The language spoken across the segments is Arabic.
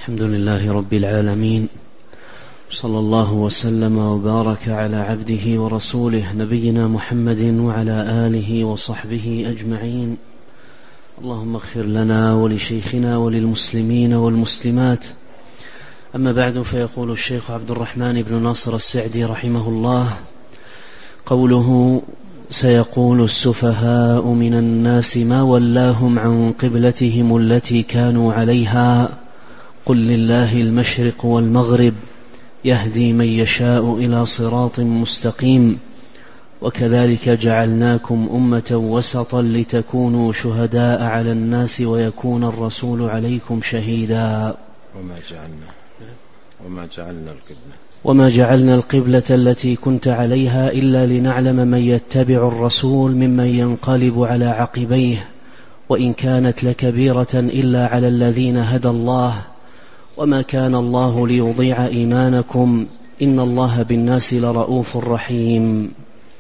الحمد لله رب العالمين، صلى الله وسلم وبارك على عبده ورسوله نبينا محمد وعلى آله وصحبه أجمعين. اللهم اغفر لنا ولشيخنا وللمسلمين والمسلمات. أما بعد، فيقول الشيخ عبد الرحمن بن ناصر السعدي رحمه الله: قوله سيقول السفهاء من الناس ما ولاهم عن قبلتهم التي كانوا عليها قل لله المشرق والمغرب يهدي من يشاء إلى صراط مستقيم وكذلك جعلناكم أمة وسطا لتكونوا شهداء على الناس ويكون الرسول عليكم شهيدا وما جعلنا القبلة التي كنت عليها إلا لنعلم من يتبع الرسول ممن ينقلب على عقبيه وإن كانت لكبيرة إلا على الذين هدى الله وما كان الله ليضيع إيمانكم إن الله بالناس لرؤوف رحيم.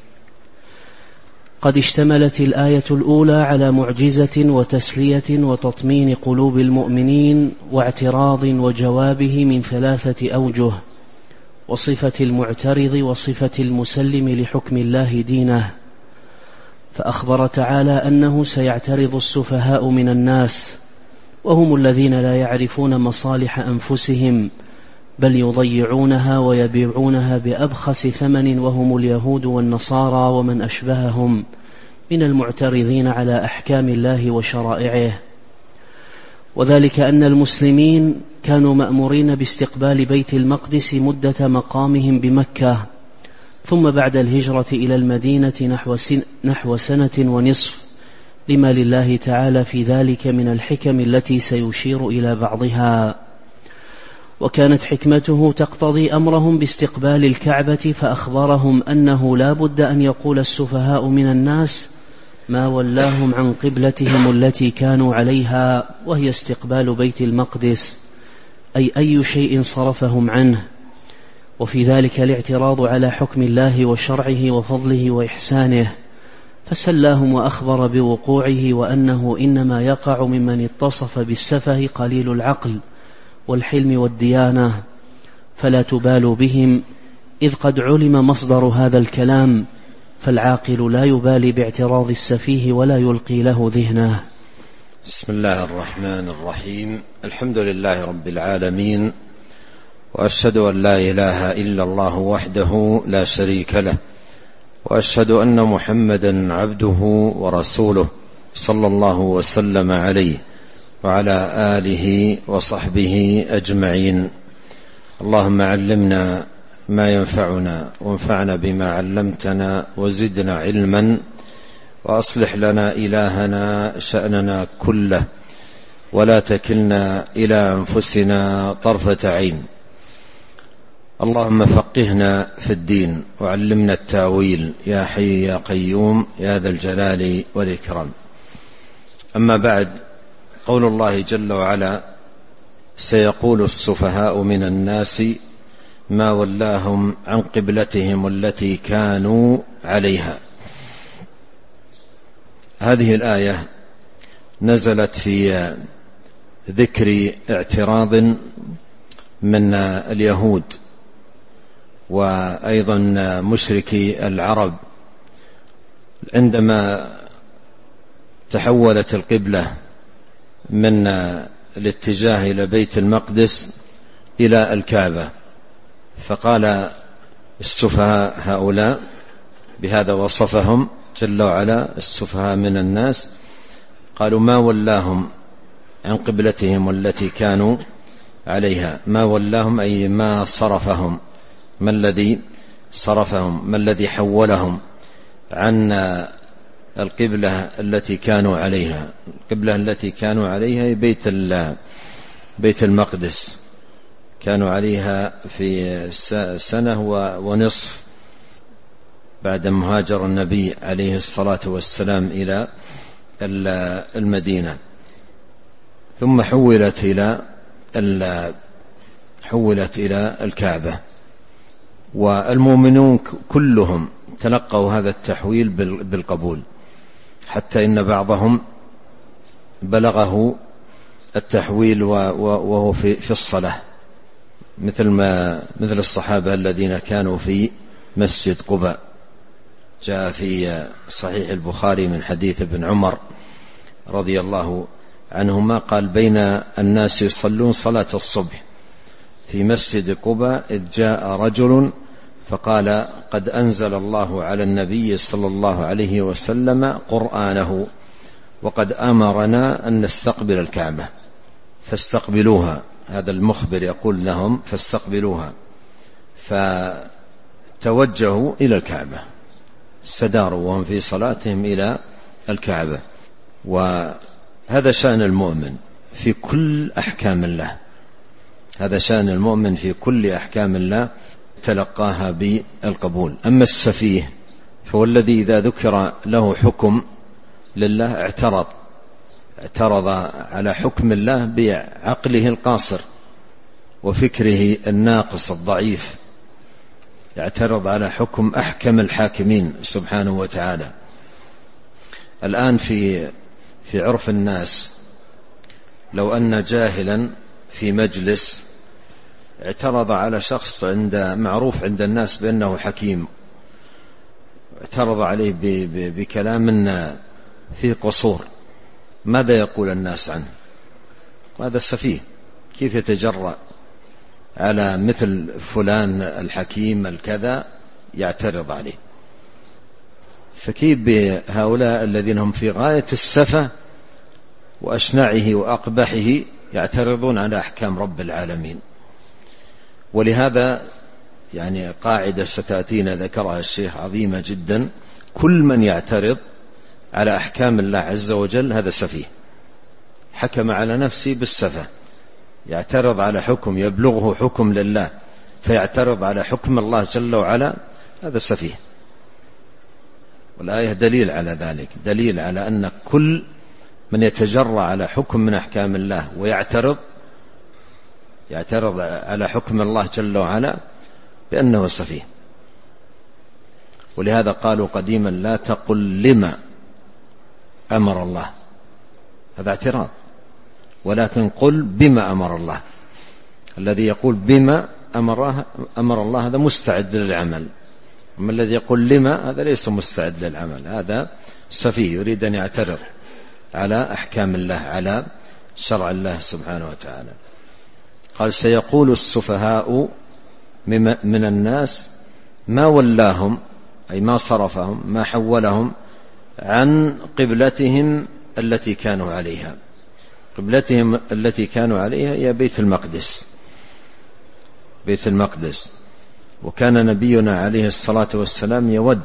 قد اشتملت الآية الأولى على معجزة وتسلية وتطمين قلوب المؤمنين واعتراض وجوابه من 3 أوجه: وصفة المعترض وصفة المسلم لحكم الله دينه. فأخبر تعالى أنه سيعترض السفهاء من الناس، وهم الذين لا يعرفون مصالح أنفسهم بل يضيعونها ويبيعونها بأبخس ثمن، وهم اليهود والنصارى ومن أشبههم من المعترضين على أحكام الله وشرائعه. وذلك أن المسلمين كانوا مأمورين باستقبال بيت المقدس مدة مقامهم بمكة، ثم بعد الهجرة إلى المدينة نحو 1.5 سنة، لما لله تعالى في ذلك من الحكم التي سيشير إلى بعضها. وكانت حكمته تقتضي أمرهم باستقبال الكعبة، فأخبرهم أنه لا بد أن يقول السفهاء من الناس ما ولاهم عن قبلتهم التي كانوا عليها، وهي استقبال بيت المقدس، أي شيء صرفهم عنه، وفي ذلك الاعتراض على حكم الله وشرعه وفضله وإحسانه، فسلاهم وأخبر بوقوعه وأنه إنما يقع ممن اتصف بالسفه قليل العقل والحلم والديانة، فلا تبالوا بهم، إذ قد علم مصدر هذا الكلام، فالعاقل لا يبالي باعتراض السفيه ولا يلقي له ذهنه. بسم الله الرحمن الرحيم. الحمد لله رب العالمين، وأشهد أن لا إله إلا الله وحده لا شريك له، وأشهد أن محمدا عبده ورسوله صلى الله وسلم عليه وعلى آله وصحبه أجمعين. اللهم علمنا ما ينفعنا وانفعنا بما علمتنا وزدنا علما، وأصلح لنا إلهنا شأننا كله، ولا تكلنا إلى أنفسنا طرفة عين. اللهم فقهنا في الدين وعلمنا التاويل يا حي يا قيوم يا ذا الجلال والإكرام. أما بعد، قول الله جل وعلا: سيقول السفهاء من الناس ما ولاهم عن قبلتهم التي كانوا عليها. هذه الآية نزلت في ذكر اعتراض من اليهود وأيضا مشركي العرب عندما تحولت القبلة من الاتجاه إلى بيت المقدس إلى الكعبة، فقال السفهاء هؤلاء، بهذا وصفهم جل وعلا السفهاء من الناس، قالوا ما ولاهم عن قبلتهم التي كانوا عليها. ما ولاهم أي ما صرفهم، ما الذي صرفهم، ما الذي حولهم عن القبلة التي كانوا عليها. القبلة التي كانوا عليها بيت المقدس، كانوا عليها في 1.5 سنة بعد مهاجر النبي عليه الصلاة والسلام إلى المدينة، ثم حولت إلى الكعبة. والمؤمنون كلهم تلقوا هذا التحويل بالقبول، حتى إن بعضهم بلغه التحويل وهو في الصلاة، مثل الصحابة الذين كانوا في مسجد قباء. جاء في صحيح البخاري من حديث ابن عمر رضي الله عنهما قال: بين الناس يصلون صلاة الصبح في مسجد قباء إذ جاء رجل فقال: قد أنزل الله على النبي صلى الله عليه وسلم قرآنه وقد أمرنا أن نستقبل الكعبة فاستقبلوها. هذا المخبر يقول لهم فاستقبلوها، فتوجهوا إلى الكعبة، استداروا وهم في صلاتهم إلى الكعبة. وهذا شأن المؤمن في كل أحكام الله، هذا شأن المؤمن في كل أحكام الله تلقاها بالقبول. أما السفيه فهو الذي إذا ذكر له حكم لله اعترض على حكم الله بعقله القاصر وفكره الناقص الضعيف، يعترض على حكم أحكم الحاكمين سبحانه وتعالى. الآن في عرف الناس لو أن جاهلا في مجلس اعترض على شخص معروف عند الناس بأنه حكيم، اعترض عليه بكلام فيه قصور، ماذا يقول الناس عنه؟ هذا السفيه كيف يتجرأ على مثل فلان الحكيم الكذا يعترض عليه؟ فكيف بهؤلاء الذين هم في غاية السفة وأشنعه وأقبحه يعترضون على أحكام رب العالمين؟ ولهذا يعني قاعدة ستأتينا ذكرها الشيخ عظيمة جدا: كل من يعترض على أحكام الله عز وجل هذا سفيه، حكم على نفسه بالسفة، يعترض على حكم يبلغه حكم لله فيعترض على حكم الله جل وعلا، هذا سفيه. والآية دليل على ذلك، دليل على أن كل من يتجرأ على حكم من أحكام الله ويعترض على حكم الله جل وعلا بأنه سفيه. ولهذا قالوا قديما: لا تقل لما أمر الله، هذا اعتراض، ولكن قل بما أمر الله. الذي يقول بما أمر الله هذا مستعد للعمل، أما الذي يقول لما هذا ليس مستعد للعمل، هذا سفيه يريد أن يعترض على أحكام الله، على شرع الله سبحانه وتعالى. قال: سيقول السفهاء من الناس ما ولاهم، أي ما صرفهم، ما حولهم عن قبلتهم التي كانوا عليها. قبلتهم التي كانوا عليها هي بيت المقدس، بيت المقدس. وكان نبينا عليه الصلاة والسلام يود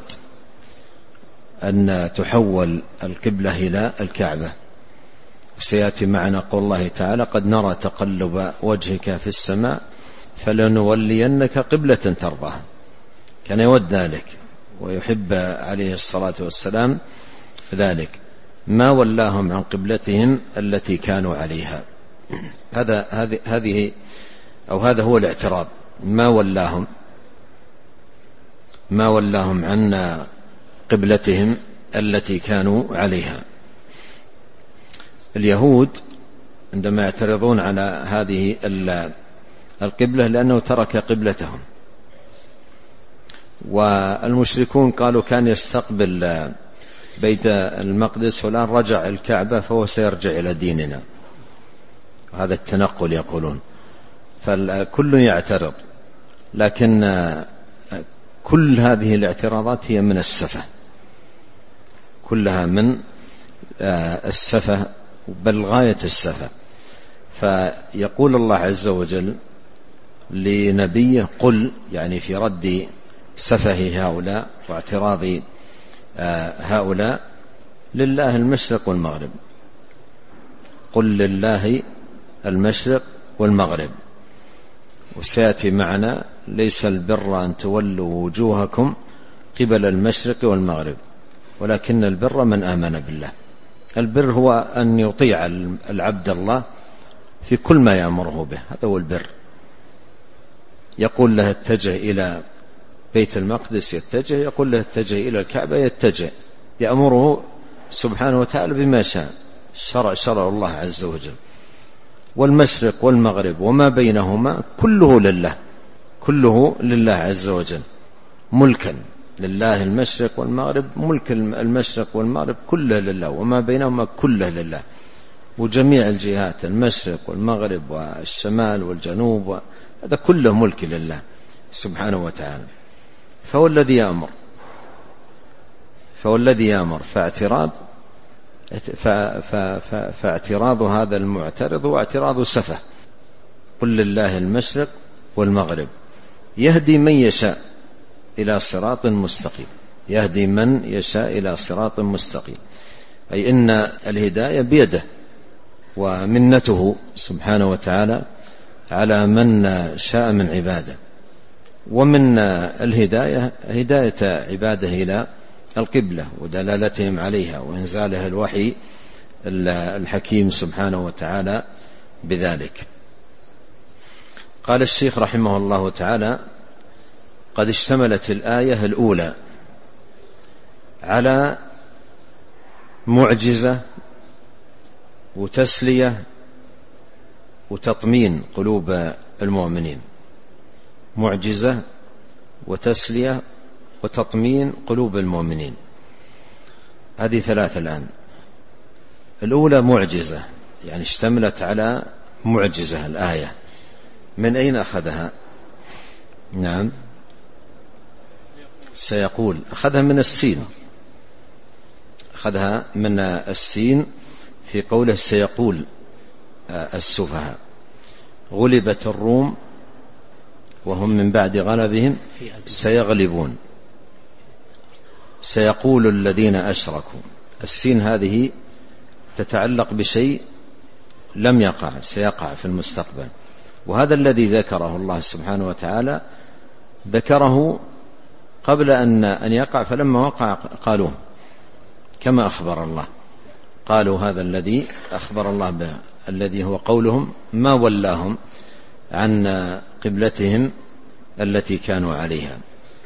أن تحول القبلة إلى الكعبة. وسيأتي معنا قول الله تعالى: قد نرى تقلب وجهك في السماء فلنولينك قبلة ترضاها. كان يود ذلك ويحب عليه الصلاة والسلام ذلك، ما ولاهم عن قبلتهم التي كانوا عليها. هذا هو الاعتراض، ما ولاهم عن قبلتهم التي كانوا عليها. اليهود عندما يعترضون على هذه القبلة لأنه ترك قبلتهم، والمشركون قالوا كان يستقبل بيت المقدس والآن رجع الكعبة فهو سيرجع إلى ديننا. هذا التنقل يقولون، فالكل يعترض، لكن كل هذه الاعتراضات هي من السفة، كلها من السفة، بل غاية السفة. فيقول الله عز وجل لنبيه: قل، يعني في رد سفه هؤلاء واعتراض هؤلاء: لله المشرق والمغرب. قل لله المشرق والمغرب. وسيأتي معنا: ليس البر أن تولوا وجوهكم قبل المشرق والمغرب ولكن البر من آمن بالله. البر هو أن يطيع العبد الله في كل ما يأمره به، هذا هو البر. يقول له اتجه إلى بيت المقدس يتجه، يقول له اتجه إلى الكعبة يتجه، يأمره سبحانه وتعالى بما شاء. شرع الله عز وجل. والمشرق والمغرب وما بينهما كله لله، كله لله عز وجل ملكا، لله المشرق والمغرب، ملك المشرق والمغرب كله لله، وما بينهما كله لله، وجميع الجهات المشرق والمغرب والشمال والجنوب، هذا كله ملك لله سبحانه وتعالى. فهو الذي يأمر فاعتراض هذا المعترض هو اعتراض سفه. قل لله المشرق والمغرب، يهدي من يشاء إلى صراط مستقيم، يهدي من يشاء إلى صراط مستقيم، أي إن الهداية بيده ومنته سبحانه وتعالى على من شاء من عباده. ومن الهداية هداية عباده إلى القبلة ودلالتهم عليها وإنزالها الوحي الحكيم سبحانه وتعالى بذلك. قال الشيخ رحمه الله تعالى: قد اشتملت الآية الأولى على معجزة وتسلية وتطمين قلوب المؤمنين، معجزة وتسلية وتطمين قلوب المؤمنين، هذه ثلاثة الآن. الأولى معجزة، يعني اشتملت على معجزة الآية. من أين أخذها؟ نعم، سيقول، أخذها من السين، أخذها من السين في قوله سيقول السفهاء. غلبت الروم وهم من بعد غلبهم سيغلبون، سيقول الذين أشركوا. السين هذه تتعلق بشيء لم يقع، سيقع في المستقبل، وهذا الذي ذكره الله سبحانه وتعالى ذكره قبل أن يقع، فلما وقع قالوه كما أخبر الله، قالوا هذا الذي أخبر الله به، الذي هو قولهم ما ولاهم عن قبلتهم التي كانوا عليها.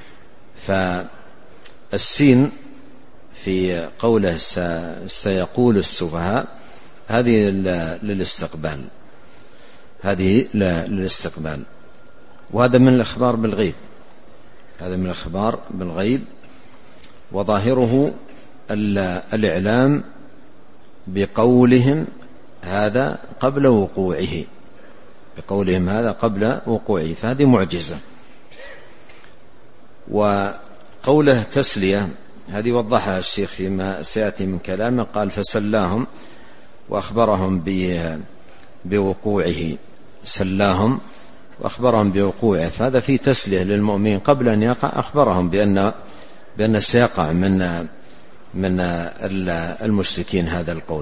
فالسين في قوله سيقول السفهاء هذه للاستقبال، هذه للاستقبال، وهذا من الإخبار بالغيب، هذا من الإخبار بالغيب، وظاهره الإعلام بقولهم هذا قبل وقوعه، بقولهم هذا قبل وقوعه، فهذه معجزة. وقوله تسلية هذه وضحها الشيخ فيما سيأتي من كلامه، قال فسلاهم وأخبرهم بوقوعه، سلاهم وأخبرهم بوقوعه، فهذا فيه تسلية للمؤمنين قبل أن يقع، أخبرهم بأن سيقع من المشركين هذا القول.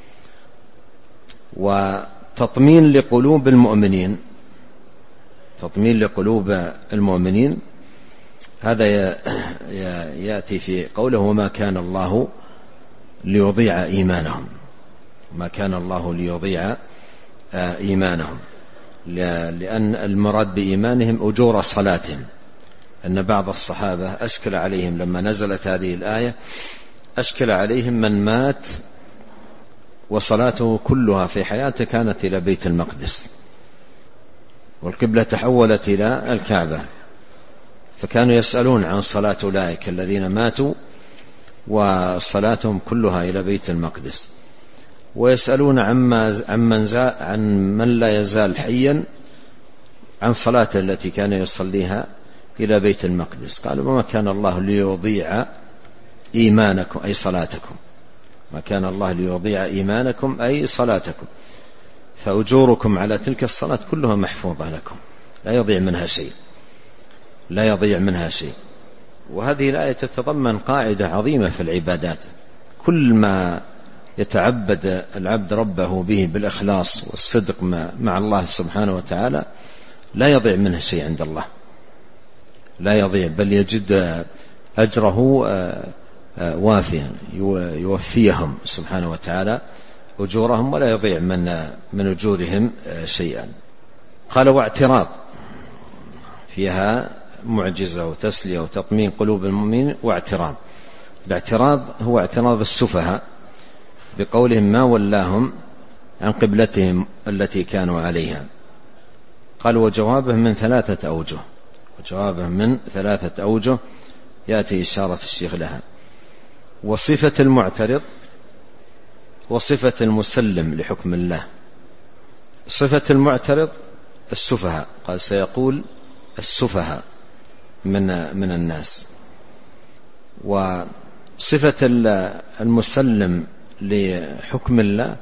وتطمين لقلوب المؤمنين، تطمين لقلوب المؤمنين هذا يأتي في قوله وما كان الله ليضيع إيمانهم، ما كان الله ليضيع إيمانهم، لأن المراد بإيمانهم أجور صلاتهم، أن بعض الصحابة أشكل عليهم لما نزلت هذه الآية، أشكل عليهم من مات وصلاته كلها في حياته كانت إلى بيت المقدس، والقبلة تحولت إلى الكعبة، فكانوا يسألون عن صلاة أولئك الذين ماتوا وصلاتهم كلها إلى بيت المقدس، ويسألون عن من لا يزال حيا عن صلاته التي كان يصليها إلى بيت المقدس. قالوا وما كان الله ليضيع إيمانكم أي صلاتكم، ما كان الله ليضيع إيمانكم أي صلاتكم، فأجوركم على تلك الصلاة كلها محفوظة لكم، لا يضيع منها شيء، لا يضيع منها شيء. وهذه الآية تتضمن قاعدة عظيمة في العبادات، كل ما يتعبد العبد ربه به بالإخلاص والصدق مع الله سبحانه وتعالى لا يضيع منه شيء عند الله، لا يضيع، بل يجد أجره وافيا، يوفيهم سبحانه وتعالى أجورهم ولا يضيع من أجورهم شيئا. قال واعتراض، فيها معجزة وتسلية وتطمين قلوب المؤمنين واعتراض. الاعتراض هو اعتراض السفهاء بقولهم ما ولاهم عن قبلتهم التي كانوا عليها. قال وجوابه من 3 أوجه، وجوابه من 3 أوجه يأتي إشارة الشيخ لها. وصفة المعترض وصفة المسلم لحكم الله. صفة المعترض السفهاء، قال سيقول السفهاء من الناس. وصفة المسلم لحكم الله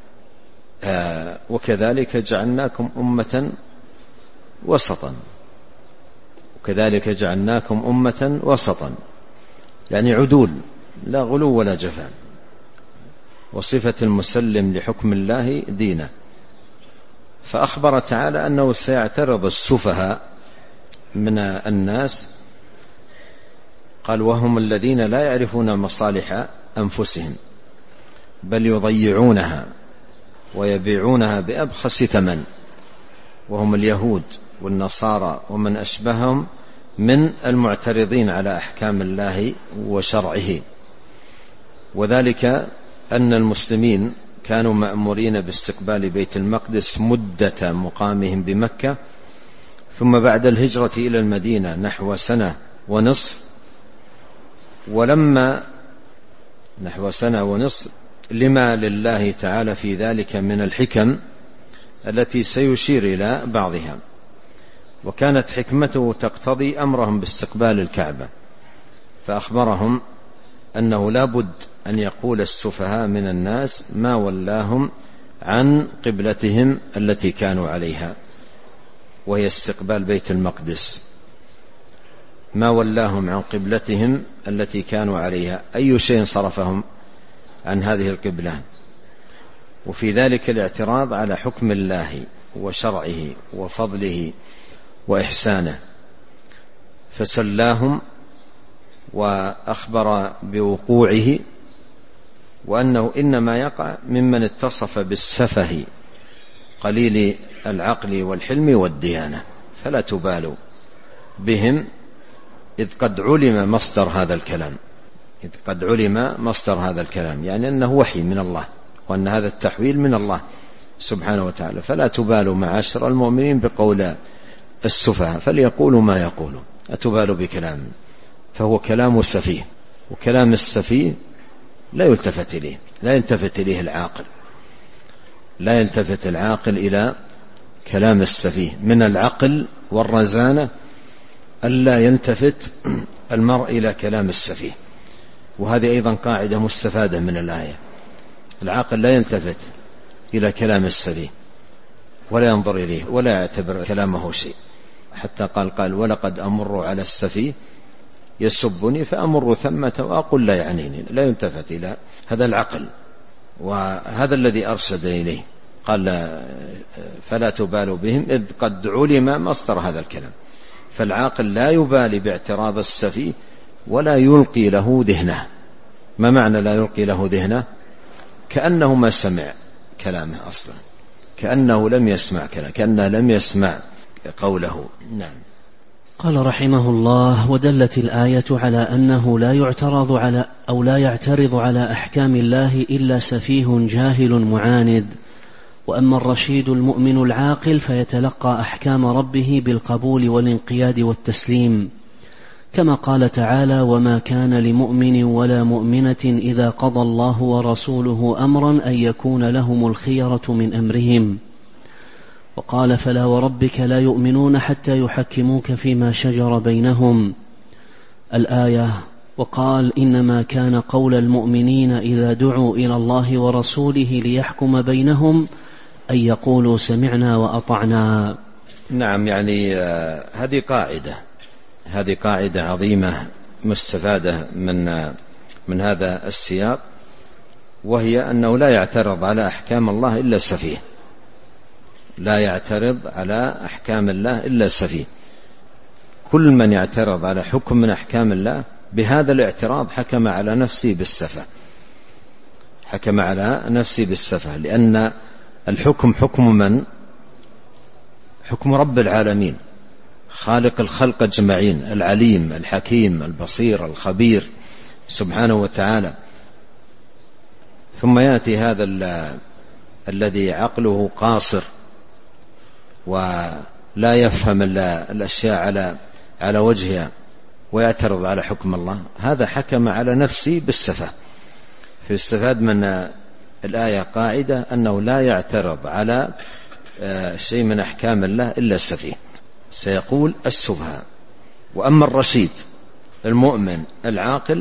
وكذلك جعلناكم أمة وسطا، وكذلك جعلناكم أمة وسطا، يعني عدول لا غلو ولا جفاء. وصفة المسلم لحكم الله دينا. فأخبر تعالى أنه سيعترض السفهاء من الناس، قال وهم الذين لا يعرفون مصالح أنفسهم بل يضيعونها ويبيعونها بأبخس ثمن، وهم اليهود والنصارى ومن أشبههم من المعترضين على أحكام الله وشرعه. وذلك أن المسلمين كانوا مأمورين باستقبال بيت المقدس مدة مقامهم بمكة، ثم بعد الهجرة إلى المدينة نحو 1.5 سنة، ولما نحو 1.5 سنة لما لله تعالى في ذلك من الحكم التي سيشير إلى بعضها. وكانت حكمته تقتضي أمرهم باستقبال الكعبة، فأخبرهم أنه لا بد أن يقول السفهاء من الناس ما ولاهم عن قبلتهم التي كانوا عليها، وهي استقبال بيت المقدس. ما ولاهم عن قبلتهم التي كانوا عليها، أي شيء صرفهم عن هذه القبلة. وفي ذلك الاعتراض على حكم الله وشرعه وفضله وإحسانه، فسلاهم وأخبر بوقوعه، وأنه إنما يقع ممن اتصف بالسفه قليل العقل والحلم والديانة، فلا تبالوا بهم إذ قد علم مصدر هذا الكلام، إذ قد علم مصدر هذا الكلام، يعني أنه وحي من الله، وأن هذا التحويل من الله سبحانه وتعالى. فلا تبالوا معاشر المؤمنين بقول السفهاء، فليقولوا ما يقولون، أتبالوا بكلام، فهو كلام سفيه، وكلام السفيه لا يلتفت إليه، لا يلتفت إليه العاقل، لا يلتفت العاقل إلى كلام السفيه. من العقل والرزانة ألا يلتفت المرء إلى كلام السفيه. وهذه أيضا قاعدة مستفادة من الآية، العاقل لا يلتفت إلى كلام السفيه ولا ينظر إليه ولا يعتبر كلامه شيء، حتى قال ولقد أمر على السفيه يسبني فأمر ثمة وأقول لا يعنيني. لا يلتفت إلى هذا العقل، وهذا الذي أرشد إليه. قال فلا تبالوا بهم إذ قد علم مصدر هذا الكلام. فالعاقل لا يبالي باعتراض السفيه ولا يلقي له ذهنه. ما معنى لا يلقي له ذهنه؟ كأنه ما سمع كلامه أصلا، كأنه لم يسمع كلامه، كأنه لم يسمع قوله. نعم. قال رحمه الله: ودلت الآية على أنه لا يعترض على أو لا يعترض على أحكام الله إلا سفيه جاهل معاند، وأما الرشيد المؤمن العاقل فيتلقى أحكام ربه بالقبول والانقياد والتسليم، كما قال تعالى: وما كان لمؤمن ولا مؤمنة إذا قضى الله ورسوله أمرا أن يكون لهم الخيرة من أمرهم. وقال: فلا وربك لا يؤمنون حتى يحكموك فيما شجر بينهم، الآية. وقال: إنما كان قول المؤمنين إذا دعوا إلى الله ورسوله ليحكم بينهم أن يقولوا سمعنا وأطعنا. نعم، يعني هذه قاعدة عظيمة مستفادة من هذا السياق، وهي أنه لا يعترض على أحكام الله إلا السفيه، لا يعترض على أحكام الله إلا السفيه. كل من يعترض على حكم من أحكام الله بهذا الاعتراض حكم على نفسه بالسفه، حكم على نفسه بالسفه، لأن الحكم حكم من؟ حكم رب العالمين، خالق الخلق أجمعين، العليم الحكيم البصير الخبير سبحانه وتعالى. ثم يأتي هذا الذي عقله قاصر ولا يفهم الأشياء على وجهها ويعترض على حكم الله، هذا حكم على نفسه بالسفة. فيستفاد من الآية قاعدة أنه لا يعترض على شيء من أحكام الله إلا السفيه، سيقول السفهاء. وأما الرشيد المؤمن العاقل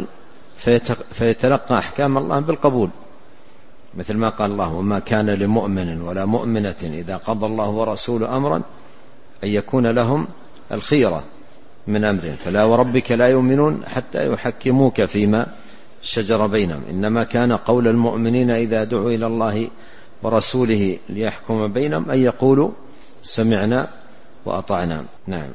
فيتلقى أحكام الله بالقبول، مثل ما قال الله: وما كان لمؤمن ولا مؤمنة إذا قضى الله ورسوله أمرا أن يكون لهم الخيرة من أمرهم فلا وربك لا يؤمنون حتى يحكموك فيما شجر بينهم إنما كان قول المؤمنين إذا دعوا إلى الله ورسوله ليحكم بينهم أن يقولوا سمعنا وأطعنا. نعم.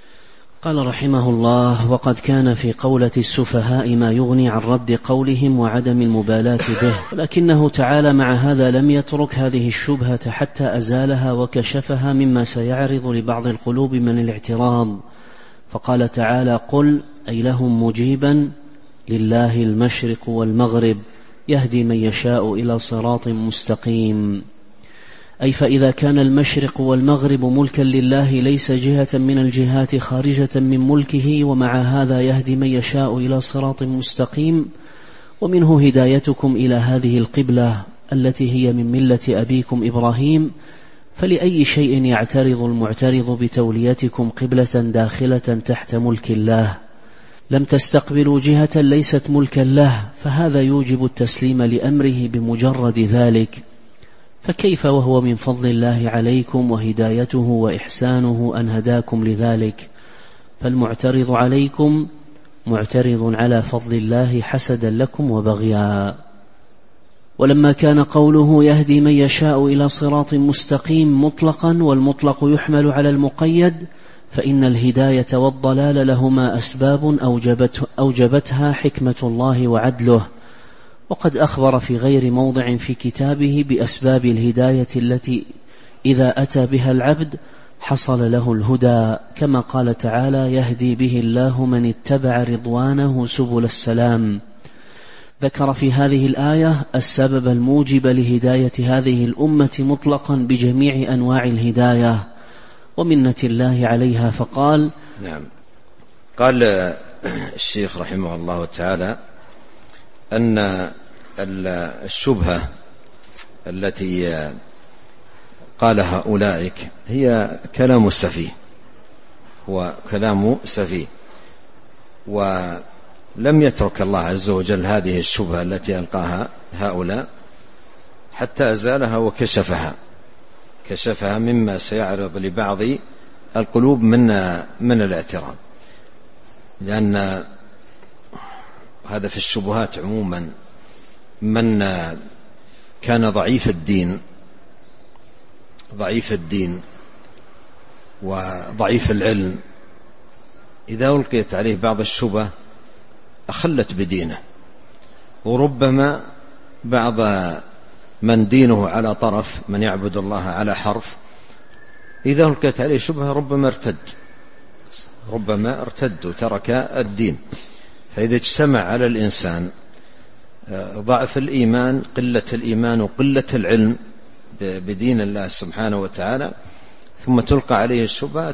قال رحمه الله: وقد كان في قولة السفهاء ما يغني عن رد قولهم وعدم المبالاة به، ولكنه تعالى مع هذا لم يترك هذه الشبهة حتى أزالها وكشفها مما سيعرض لبعض القلوب من الاعتراض، فقال تعالى: قل أي لهم مجيبا لله المشرق والمغرب يهدي من يشاء إلى صراط مستقيم. أي فإذا كان المشرق والمغرب ملكا لله ليس جهة من الجهات خارجة من ملكه، ومع هذا يهدي من يشاء إلى صراط مستقيم، ومنه هدايتكم إلى هذه القبلة التي هي من ملة أبيكم إبراهيم، فلأي شيء يعترض المعترض بتوليتكم قبلة داخلة تحت ملك الله؟ لم تستقبلوا جهة ليست ملكا له، فهذا يوجب التسليم لأمره بمجرد ذلك، فكيف وهو من فضل الله عليكم وهدايته وإحسانه أن هداكم لذلك؟ فالمعترض عليكم معترض على فضل الله حسدا لكم وبغيا. ولما كان قوله يهدي من يشاء إلى صراط مستقيم مطلقا، والمطلق يحمل على المقيد، فإن الهداية والضلال لهما أسباب أوجبتها حكمة الله وعدله، وقد أخبر في غير موضع في كتابه بأسباب الهداية التي إذا أتى بها العبد حصل له الهدى، كما قال تعالى: يهدي به الله من اتبع رضوانه سبل السلام. ذكر في هذه الآية السبب الموجب لهداية هذه الأمة مطلقا بجميع أنواع الهداية ومنة الله عليها، فقال: نعم. قال الشيخ رحمه الله تعالى أن الشبهة التي قالها أولئك هي كلام سفيه، هو كلام سفيه، ولم يترك الله عز وجل هذه الشبهة التي ألقاها هؤلاء حتى أزالها وكشفها مما سيعرض لبعض القلوب من الاعتراض، لأن هذا في الشبهات عموما من كان ضعيف الدين وضعيف العلم، إذا ألقيت عليه بعض الشبه أخلت بدينه، وربما بعض من دينه على طرف، من يعبد الله على حرف، إذا ألقيت عليه شبهة ربما ارتد وترك الدين. فإذا اجتمع على الإنسان ضعف الإيمان، قلة الإيمان وقلة العلم بدين الله سبحانه وتعالى، ثم تلقى عليه الشبهة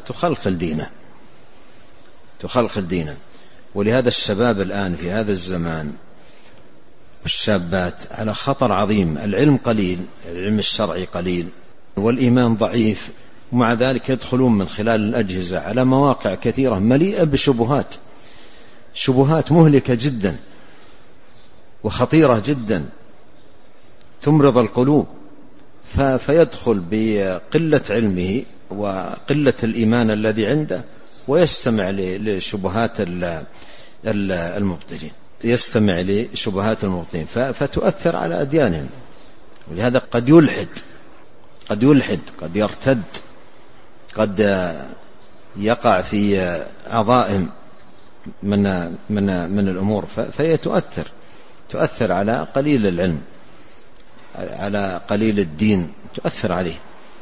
تخلخل دينه. ولهذا الشباب الآن في هذا الزمان والشابات على خطر عظيم، العلم قليل، العلم الشرعي قليل، والإيمان ضعيف، ومع ذلك يدخلون من خلال الأجهزة على مواقع كثيرة مليئة بشبهات، شبهات مهلكة جدا وخطيرة جدا تمرض القلوب، فيدخل بقلة علمه وقلة الإيمان الذي عنده ويستمع لشبهات المبطلين، فتؤثر على أديانهم. ولهذا قد يلحد، قد يرتد، قد يقع في عظائم من الأمور، فهي تؤثر على قليل العلم، على قليل الدين، تؤثر عليه.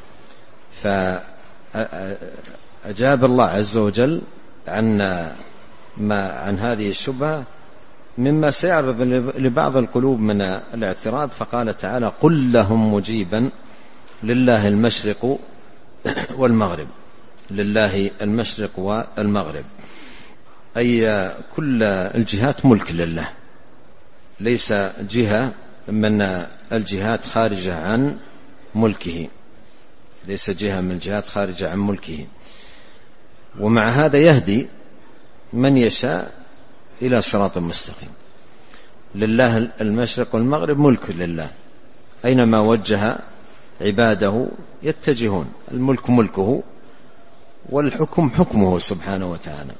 فأجاب الله عز وجل عن هذه الشبهة مما سيعرض لبعض القلوب من الاعتراض، فقال تعالى: قل لهم مجيبا لله المشرق والمغرب، لله المشرق والمغرب، أي كل الجهات ملك لله، ليس جهة من الجهات خارجة عن ملكه، ليس جهة من الجهات خارجة عن ملكه. ومع هذا يهدي من يشاء إلى صراط مستقيم. لله المشرق والمغرب ملك لله، أينما وجه عباده يتجهون، الملك ملكه والحكم حكمه سبحانه وتعالى.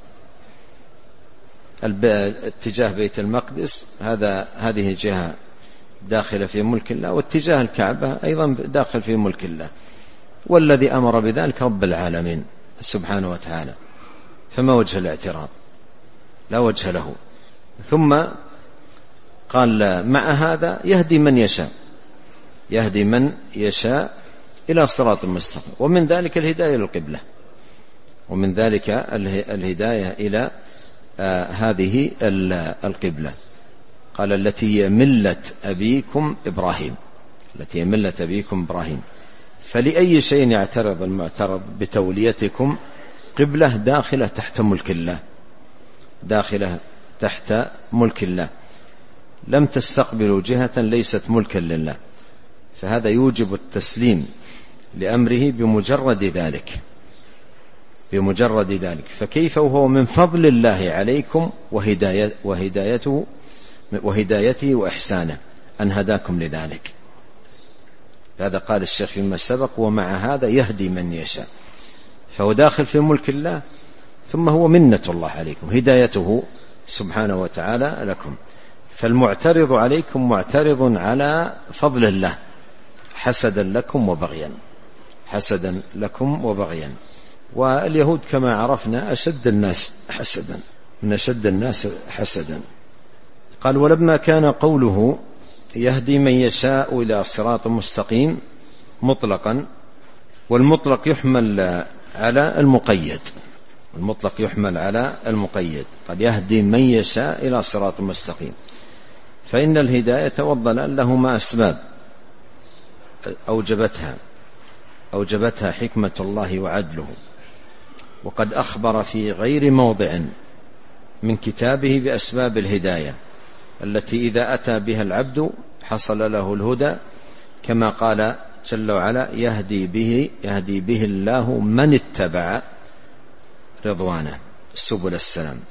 اتجاه بيت المقدس هذه جهة داخلة في ملك الله، واتجاه الكعبة أيضا داخل في ملك الله، والذي أمر بذلك رب العالمين سبحانه وتعالى، فما وجه الاعتراض؟ لا وجه له. ثم قال مع هذا يهدي من يشاء، يهدي من يشاء إلى صراط مستقيم، ومن ذلك الهداية للقبلة، ومن ذلك الهداية إلى هذه القبلة. قال التي هي ملة أبيكم إبراهيم، التي هي ملة أبيكم إبراهيم. فلأي شيء يعترض المعترض بتوليتكم قبلة داخلة تحت ملك الله، داخلة تحت ملك الله، لم تستقبلوا جهة ليست ملكا لله، فهذا يوجب التسليم لأمره بمجرد ذلك، بمجرد ذلك. فكيف وهو من فضل الله عليكم وهدايته وإحسانه أن هداكم لذلك. هذا قال الشيخ فيما سبق ومع هذا يهدي من يشاء، فهو داخل في ملك الله، ثم هو منة الله عليكم، هدايته سبحانه وتعالى لكم. فالمعترض عليكم معترض على فضل الله حسدا لكم وبغيا، حسدا لكم وبغيا. واليهود كما عرفنا أشد الناس حسدا، من أشد الناس حسدا. قال ولما كان قوله يهدي من يشاء إلى صراط مستقيم مطلقا، والمطلق يحمل على المقيد، المطلق يحمل على المقيد. قد يهدي من يشاء إلى صراط مستقيم، فإن الهداية والضلال لهما أسباب أوجبتها حكمة الله وعدله. وقد أخبر في غير موضع من كتابه بأسباب الهداية التي إذا أتى بها العبد حصل له الهدى، كما قال جل وعلا يهدي به الله من اتبع رضوانه سبل السلام.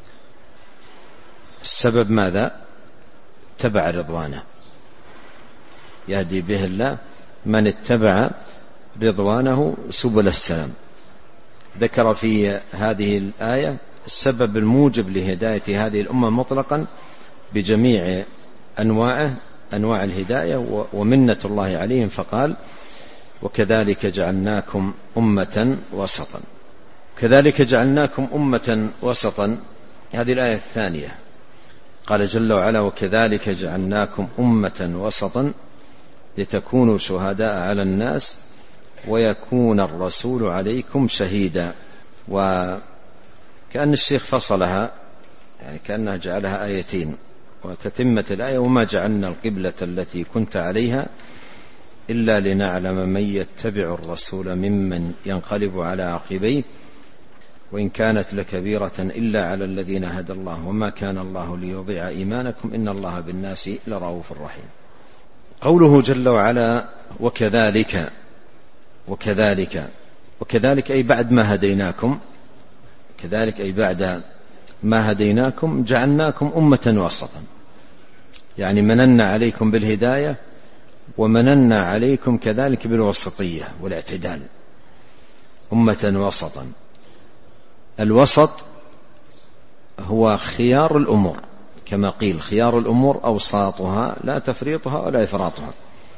السبب ماذا؟ اتبع رضوانه، يهدي به الله من اتبع رضوانه سبل السلام. ذكر في هذه الآية السبب الموجب لهداية هذه الأمة مطلقا بجميع أنواع الهداية ومنة الله عليهم، فقال وكذلك جعلناكم أمة وسطا. كذلك جعلناكم أمة وسطا، هذه الآية الثانية. قال جل وعلا وكذلك جعلناكم أمة وسطا لتكونوا شهداء على الناس ويكون الرسول عليكم شهيدا. وكأن الشيخ فصلها، يعني كأنها جعلها آيتين، وتتمة الآية وما جعلنا القبلة التي كنت عليها إلا لنعلم من يتبع الرسول ممن ينقلب على عقبيه وإن كانت لكبيرة إلا على الذين هدى الله وما كان الله ليضيع إيمانكم إن الله بالناس لرؤوف رحيم. قوله جل وعلا وكذلك أي بعد ما هديناكم، كذلك أي بعد ما هديناكم جعلناكم أمة وسطا، يعني مننا عليكم بالهداية ومننا عليكم كذلك بالوسطية والاعتدال، أمة وسطا. الوسط هو خيار الأمور، كما قيل خيار الأمور أوساطها لا تفريطها ولا إفراطها.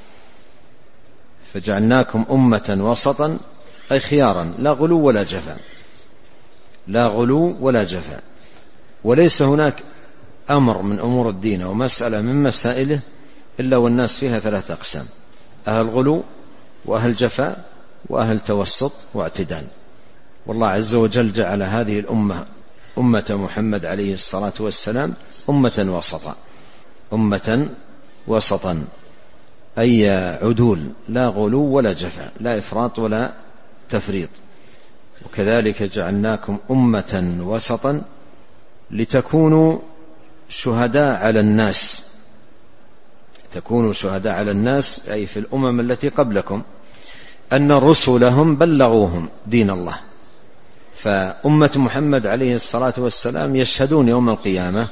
فجعلناكم أمة وسطا أي خيارا، لا غلو ولا جفاء، لا غلو ولا جفاء. وليس هناك أمر من أمور الدين ومسألة من مسائله إلا والناس فيها ثلاثة أقسام: أهل غلو وأهل جفاء وأهل توسط واعتدال. والله عز وجل جعل هذه الأمة أمة محمد عليه الصلاة والسلام أمة وسطا، أمة وسطا. أي عدول، لا غلو ولا جفاء، لا إفراط ولا تفريط. وكذلك جعلناكم أمة وسطا لتكونوا شهداء على الناس، تكونوا شهداء على الناس أي في الأمم التي قبلكم أن رسلهم بلغوهم دين الله. فأمة محمد عليه الصلاة والسلام يشهدون يوم القيامة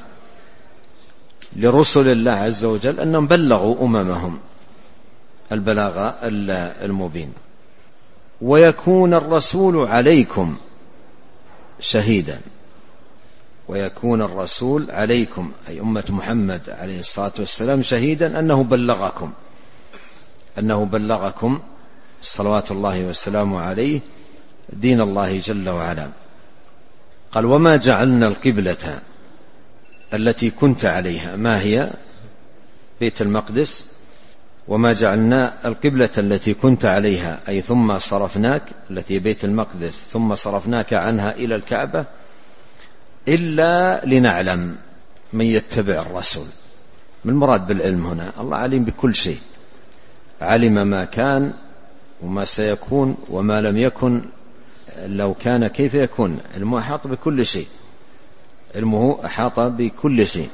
لرسل الله عز وجل أنهم بلغوا أممهم البلاغ المبين. ويكون الرسول عليكم شهيدا، ويكون الرسول عليكم أي أمة محمد عليه الصلاة والسلام شهيدا أنه بلغكم صلوات الله والسلام عليه دين الله جل وعلا. قال وما جعلنا القبلة التي كنت عليها، ما هي؟ بيت المقدس. وما جعلنا القبلة التي كنت عليها أي ثم صرفناك، التي بيت المقدس ثم صرفناك عنها إلى الكعبة، إلا لنعلم من يتبع الرسول. ما المراد بالعلم هنا؟ الله عليم بكل شيء، علم ما كان وما سيكون وما لم يكن، لو كان كيف يكون. علمه أحاط بكل شيء، علمه أحاط بكل شيء.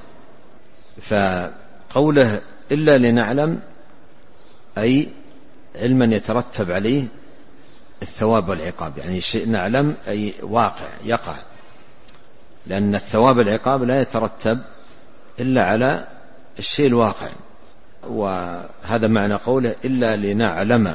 فقوله إلا لنعلم أي علما يترتب عليه الثواب والعقاب، يعني شيء نعلم أي واقع يقع، لأن الثواب والعقاب لا يترتب إلا على الشيء الواقع. وهذا معنى قوله إلا لنعلم،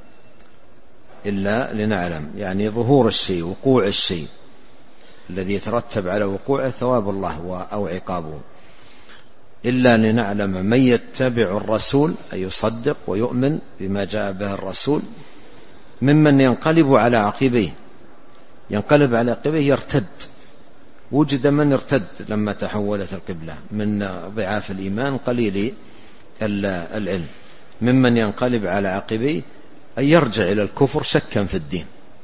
إلا لنعلم يعني ظهور الشيء، وقوع الشيء الذي يترتب على وقوعه ثواب الله أو عقابه. إلا لنعلم من يتبع الرسول أي يصدق ويؤمن بما جاء به الرسول، ممن ينقلب على عقبيه. ينقلب على عقبيه يرتد، وجد من ارتد لما تحولت القبلة من ضعاف الإيمان قليل العلم. ممن ينقلب على عقبيه أي يرجع إلى الكفر شكا في الدين،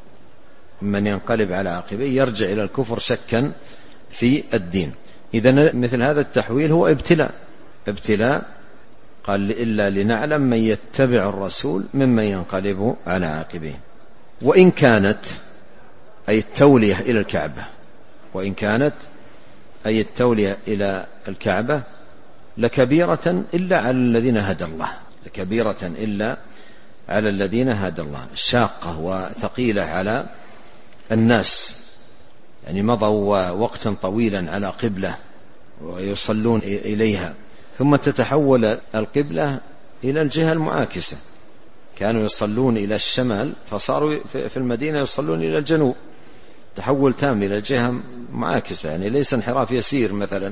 من ينقلب على عقبيه يرجع إلى الكفر شكا في الدين. إذن مثل هذا التحويل هو ابتلاء. قال إلا لنعلم من يتبع الرسول ممن ينقلب على عقبيه. وإن كانت أي التولية إلى الكعبة، وإن كانت أي التولية إلى الكعبة لكبيرة إلا على الذين هدى الله، لكبيرة إلا على الذين هدى الله، شاقة وثقيلة على الناس. يعني مضوا وقتا طويلا على قبلة ويصلون إليها، ثم تتحول القبلة إلى الجهة المعاكسة. كانوا يصلون إلى الشمال فصاروا في المدينة يصلون إلى الجنوب، تحول تام إلى الجهة معاكسة، يعني ليس انحراف يسير مثلا.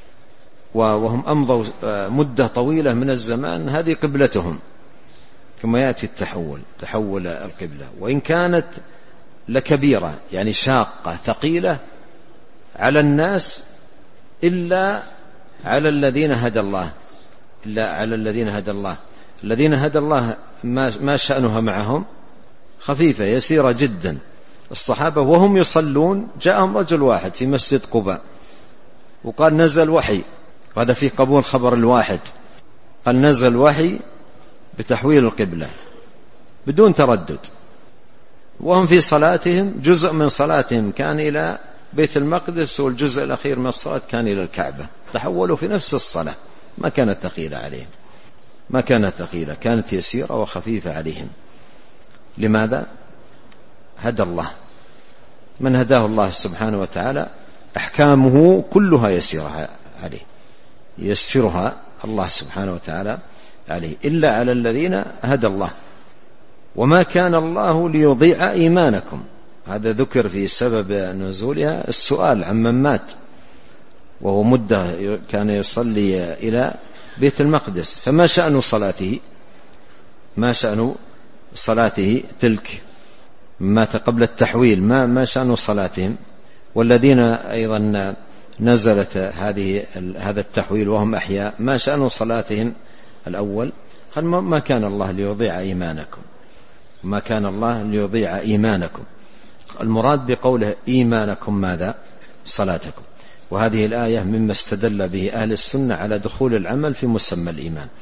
وهم أمضوا مدة طويلة من الزمان هذه قبلتهم، ثم يأتي تحول القبلة. وإن كانت لكبيرة يعني شاقة ثقيلة على الناس إلا على الذين هدى الله، إلا على الذين هدى الله. الذين هدى الله ما شأنها معهم؟ خفيفة يسيرة جدا. الصحابة وهم يصلون جاءهم رجل واحد في مسجد قباء وقال نزل وحي، وهذا في قبول خبر الواحد، قال نزل وحي بتحويل القبلة بدون تردد. وهم في صلاتهم جزء من صلاتهم كان إلى بيت المقدس، والجزء الأخير من الصلاة كان إلى الكعبة. تحولوا في نفس الصلاة، ما كانت ثقيلة عليهم، ما كانت ثقيلة، كانت يسيرة وخفيفة عليهم. لماذا؟ هدى الله. من هداه الله سبحانه وتعالى أحكامه كلها يسيرها عليه، يسرها الله سبحانه وتعالى عليه، إلا على الذين هدى الله. وما كان الله ليضيع إيمانكم، هذا ذكر في سبب نزولها السؤال عن من مات وهو مدة كان يصلي إلى بيت المقدس، فما شأن صلاته؟ ما شأن صلاته تلك؟ مات قبل التحويل، ما شأن صلاتهم؟ والذين أيضا نزلت هذا التحويل وهم أحياء، ما شأن صلاتهم الأول؟ قال ما كان الله ليضيع إيمانكم، ما كان الله ليضيع إيمانكم. المراد بقوله إيمانكم ماذا؟ صلاتكم. وهذه الآية مما استدل به أهل السنة على دخول العمل في مسمى الإيمان،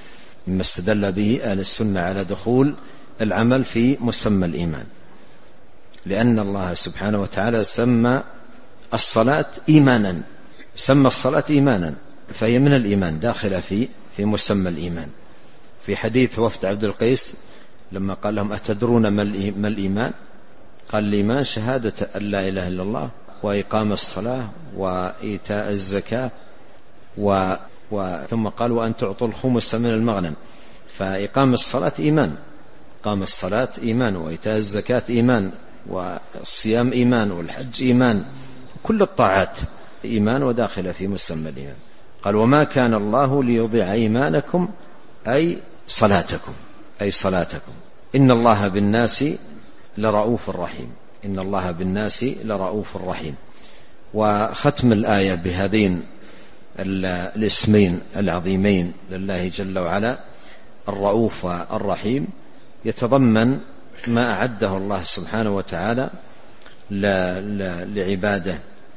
مما استدل به أهل السنة على دخول العمل في مسمى الإيمان، لأن الله سبحانه وتعالى سمى الصلاة إيمانا، سمى الصلاة إيمانا، فهي من الإيمان داخلة في مسمى الإيمان. في حديث وفد عبد القيس لما قال لهم أتدرون ما الإيمان؟ قال الإيمان شهادة أن لا إله إلا الله وإقام الصلاة وإيتاء الزكاة ثم قال وأن تعطوا الخمس من المغنم. فإقام الصلاة إيمان، إقام الصلاة إيمان، وإيتاء الزكاة إيمان، والصيام إيمان، والحج إيمان، كل الطاعات إيمان وداخلة في مسمى الإيمان. قال وما كان الله ليضيع إيمانكم أي صلاتكم، أي صلاتكم، إن الله بالناس لرؤوف رحيم، إن الله بالناس لرؤوف رحيم. وختم الآية بهذين الاسمين العظيمين لله جل وعلا الرؤوف والرحيم يتضمن ما أعده الله سبحانه وتعالى لعباده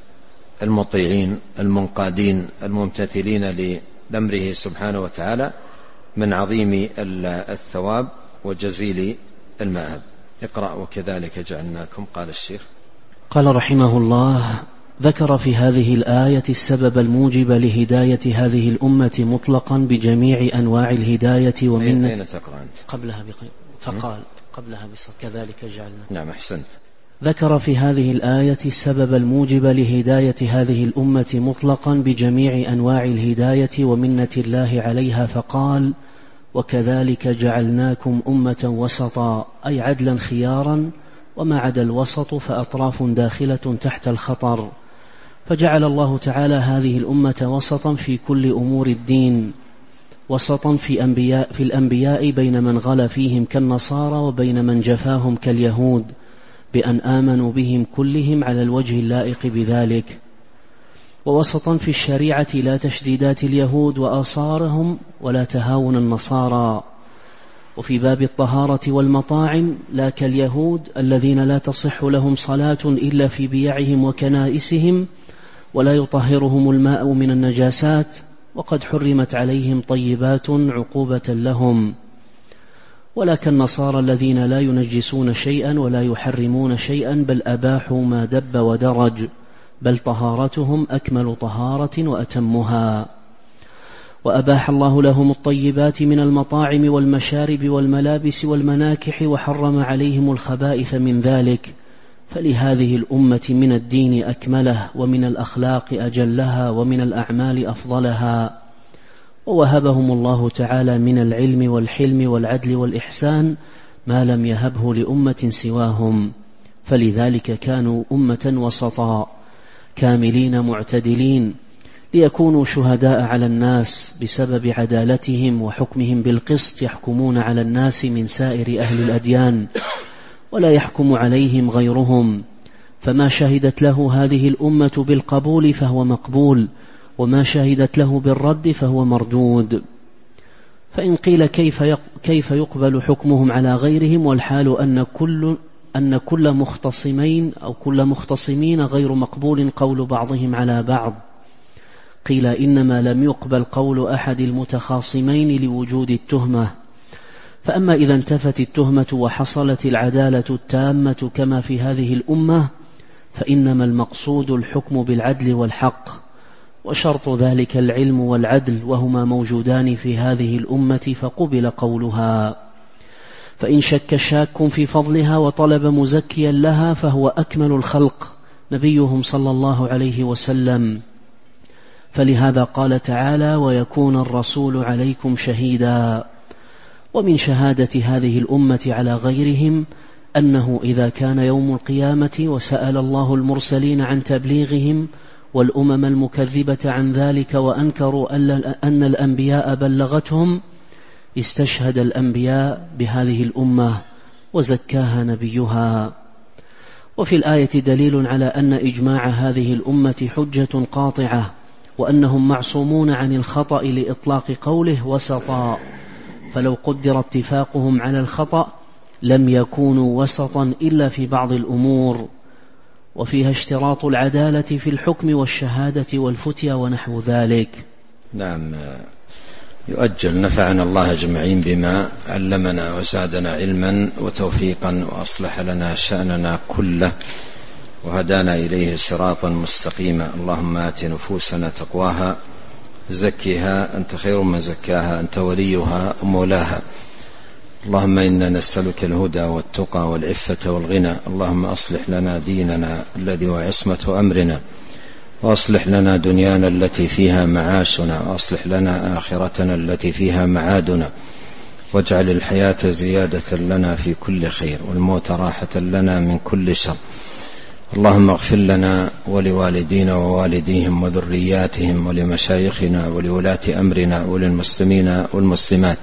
المطيعين المنقادين الممتثلين لأمره سبحانه وتعالى من عظيم الثواب وجزيل المآب. اقرأ وكذلك جعلناكم. قال الشيخ قال رحمه الله: ذكر في هذه الآية السبب الموجب لهداية هذه الأمة مطلقا بجميع أنواع الهداية ومنة. أين تقرأ أنت؟ قبلها فقال قبلها كذلك جعلنا. نعم أحسنت. ذكر في هذه الآية السبب الموجب لهداية هذه الأمة مطلقا بجميع أنواع الهداية ومنة الله عليها فقال: وكذلك جعلناكم أمة وسطا، أي عدلا خيارا، وما عدا الوسط فأطراف داخلة تحت الخطر. فجعل الله تعالى هذه الأمة وسطا في كل أمور الدين، وسطا في الأنبياء بين من غلا فيهم كالنصارى وبين من جفاهم كاليهود، بأن آمنوا بهم كلهم على الوجه اللائق بذلك، ووسطا في الشريعة لا تشديدات اليهود وآثارهم ولا تهاون النصارى، وفي باب الطهارة والمطاعم لا كاليهود الذين لا تصح لهم صلاة إلا في بيعهم وكنائسهم ولا يطهرهم الماء من النجاسات، وقد حرمت عليهم طيبات عقوبة لهم، ولا كالنصارى الذين لا ينجسون شيئا ولا يحرمون شيئا بل أباحوا ما دب ودرج، بل طهارتهم أكمل طهارة وأتمها. وأباح الله لهم الطيبات من المطاعم والمشارب والملابس والمناكح، وحرم عليهم الخبائث من ذلك، فلهذه الأمة من الدين أكمله، ومن الأخلاق أجلها، ومن الأعمال أفضلها. ووهبهم الله تعالى من العلم والحلم والعدل والإحسان ما لم يهبه لأمة سواهم، فلذلك كانوا أمة وسطا كاملين معتدلين، ليكونوا شهداء على الناس بسبب عدالتهم وحكمهم بالقسط، يحكمون على الناس من سائر أهل الأديان ولا يحكم عليهم غيرهم. فما شهدت له هذه الأمة بالقبول فهو مقبول، وما شهدت له بالرد فهو مردود. فإن قيل كيف يقبل حكمهم على غيرهم، والحال أن كل مختصمين أو كل مختصمين غير مقبول قول بعضهم على بعض، قيل إنما لم يقبل قول أحد المتخاصمين لوجود التهمة. فأما إذا انتفت التهمة وحصلت العدالة التامة كما في هذه الأمة، فإنما المقصود الحكم بالعدل والحق، وشرط ذلك العلم والعدل، وهما موجودان في هذه الأمة فقبل قولها. فإن شك شاك في فضلها وطلب مزكيا لها فهو أكمل الخلق نبيهم صلى الله عليه وسلم، فلهذا قال تعالى: ويكون الرسول عليكم شهيدا. ومن شهادة هذه الأمة على غيرهم أنه إذا كان يوم القيامة وسأل الله المرسلين عن تبليغهم والأمم المكذبة عن ذلك وأنكروا أن الأنبياء بلغتهم، استشهد الأنبياء بهذه الأمة وزكاها نبيها. وفي الآية دليل على أن إجماع هذه الأمة حجة قاطعة، وأنهم معصومون عن الخطأ لإطلاق قوله وسطا، فلو قدر اتفاقهم على الخطأ لم يكونوا وسطا إلا في بعض الأمور، وفيها اشتراط العدالة في الحكم والشهادة والفتيا ونحو ذلك. نعم، يؤجل. نفعنا الله أجمعين بما علمنا وزادنا علما وتوفيقا وأصلح لنا شأننا كله وهدانا إليه صراطا مستقيما. اللهم آت نفوسنا تقواها زكها أنت خير من زكاها أنت وليها ومولاها. اللهم إنا نسألك الهدى والتقى والعفة والغنى. اللهم أصلح لنا ديننا الذي هو عصمة أمرنا، وأصلح لنا دنيانا التي فيها معاشنا، وأصلح لنا آخرتنا التي فيها معادنا، واجعل الحياة زيادة لنا في كل خير والموت راحة لنا من كل شر. اللهم اغفر لنا ولوالدينا ووالديهم وذرياتهم ولمشايخنا ولولاة أمرنا وللمسلمين والمسلمات.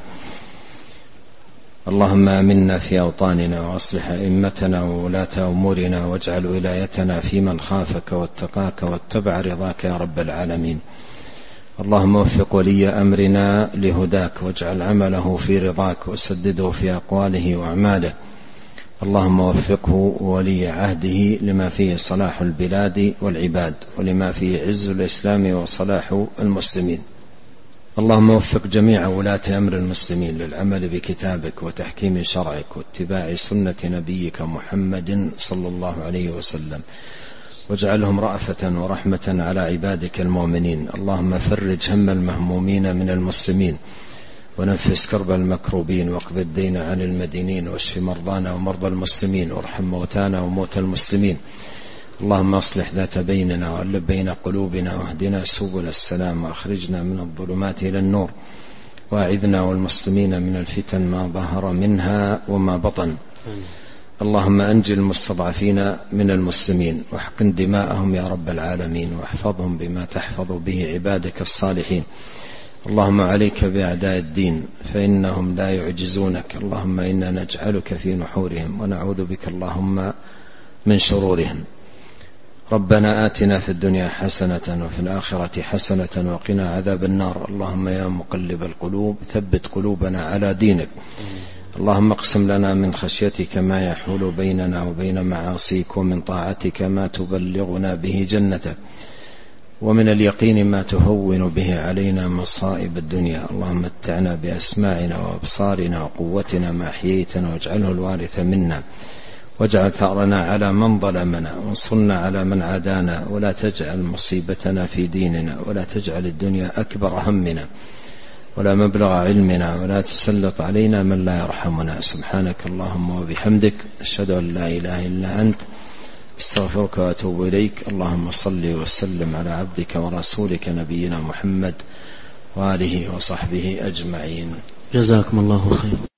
اللهم آمنا في أوطاننا وأصلح أئمتنا وولاة أمورنا، واجعل ولايتنا في من خافك واتقاك واتبع رضاك يا رب العالمين. اللهم وفق ولي أمرنا لهداك، واجعل عمله في رضاك، وسدده في أقواله وأعماله. اللهم وفقه ولي عهده لما فيه صلاح البلاد والعباد، ولما فيه عز الإسلام وصلاح المسلمين. اللهم وفق جميع ولاة أمر المسلمين للعمل بكتابك وتحكيم شرعك واتباع سنة نبيك محمد صلى الله عليه وسلم، واجعلهم رأفة ورحمة على عبادك المؤمنين. اللهم فرج هم المهمومين من المسلمين، ونفس كرب المكروبين، واقض الدين عن المدينين، واشف مرضانا ومرضى المسلمين، وارحم موتانا وموتى المسلمين. اللهم اصلح ذات بيننا وألف بين قلوبنا، واهدنا سبل السلام، واخرجنا من الظلمات إلى النور، واعذنا والمسلمين من الفتن ما ظهر منها وما بطن. اللهم أنجِ المستضعفين من المسلمين، واحقن دماءهم يا رب العالمين، واحفظهم بما تحفظ به عبادك الصالحين. اللهم عليك بأعداء الدين فإنهم لا يعجزونك. اللهم إنا نجعلك في نحورهم ونعوذ بك اللهم من شرورهم. ربنا آتنا في الدنيا حسنة وفي الآخرة حسنة وقنا عذاب النار. اللهم يا مقلب القلوب ثبت قلوبنا على دينك. اللهم اقسم لنا من خشيتك ما يحول بيننا وبين معاصيك، ومن طاعتك ما تبلغنا به جنتك، ومن اليقين ما تهون به علينا مصائب الدنيا. اللهم متعنا بأسماعنا وأبصارنا وقوتنا ما أحييتنا، واجعله الوارث منا، واجعل ثأرنا على من ظلمنا، وانصرنا على من عادانا، ولا تجعل مصيبتنا في ديننا، ولا تجعل الدنيا أكبر همنا ولا مبلغ علمنا، ولا تسلط علينا من لا يرحمنا. سبحانك اللهم وبحمدك، أشهد أن لا إله إلا أنت، استغفرك وأتوب إليك. اللهم صل وسلم على عبدك ورسولك نبينا محمد وآله وصحبه أجمعين. جزاكم الله خيرا.